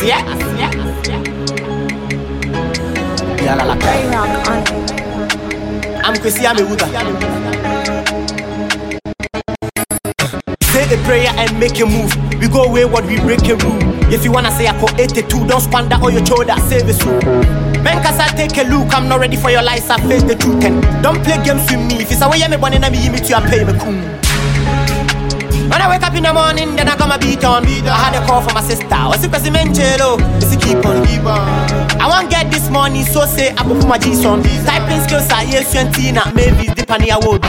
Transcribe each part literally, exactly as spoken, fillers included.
Asia, Asia, yeah, la la. I'm Kwesi Amewuta. Say a prayer and make a move. We go wayward, we break a rule. If you wanna say I call eighty-two, don't squander all your shoulder, save it soon. Men cause take a look, I'm not ready for your lies, I face the truth. And don't play games with me. If it's a way I'm born and me meet you, I pay me cool. When I wake up in the morning, then I got my beat on. I had a call from my sister. What's it cause Menchelo? It's a keep on, keep on. I won't get this money, so say I put my G's on. Typing skills are yes, twenty, maybe it's the penny I will be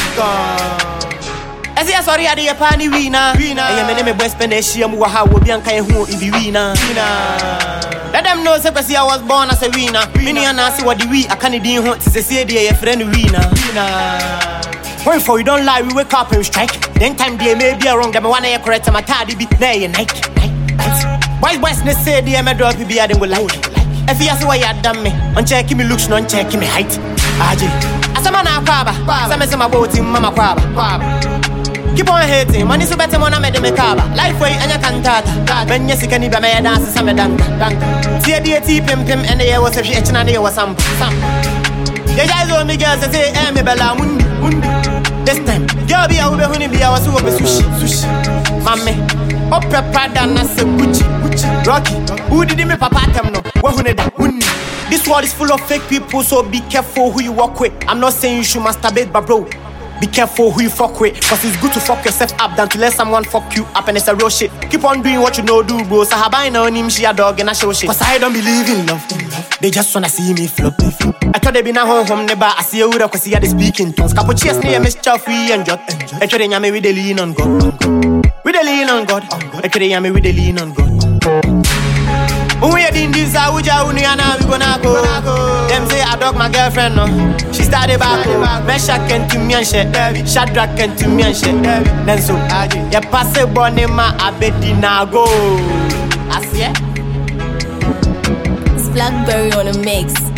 I say sorry, I did a panny winner. I am a boy spend a share more how will be on kind who if you winner. Let them know because I was born as a winner. Many and I see what the we a Canadian hunt to say they a friend winner. When for you don't lie, we wake up and we strike. Then time they may be wrong, them one year correct my tardy be nay Nike. Boys boys they say they am a drop be adding will like. If you ask why you done me, on checking me looks, non checking me height. Aji. As a man a kwaba, some is my boat in mama kwaba. Keep on hating, money so better when I made them a caba. Life way and you can't tata. When you see can even my dance, some dunk. See a deity pim pim and the air was a shit and there was some. Some. The guys on me girls say, eh, me bella mundi, mundi. This time, girl be a ube honey be our super sushi, sushi. Mammy, up a prada and I say Gucci, Gucci. Rocky, who did me papa them no? What honey that mundi? This world is full of fake people, so be careful who you walk with. I'm not saying you should masturbate, but bro, be careful who you fuck with. Cause it's good to fuck yourself up than to let someone fuck you up and it's a real shit. Keep on doing what you know do, bro. Sahaba no him, she a dog and I show shit. Cause I don't believe in love. They just wanna see me flop. I thought they been a home home never. I see you with cause he had the speaking tongues. Couple cheers near Miss Chuffy and Jot. I thought they me with the lean on God. With the lean on God. I thought they me with the lean on God. When we are in this, I would you and we gonna go. Them say I dog my girlfriend, no. She started back, Mesha can to me and shit, Shadrach can to me and shit. Then so, ya pass a bonema, I bet now go. I see it. It's Blackberry on a mix.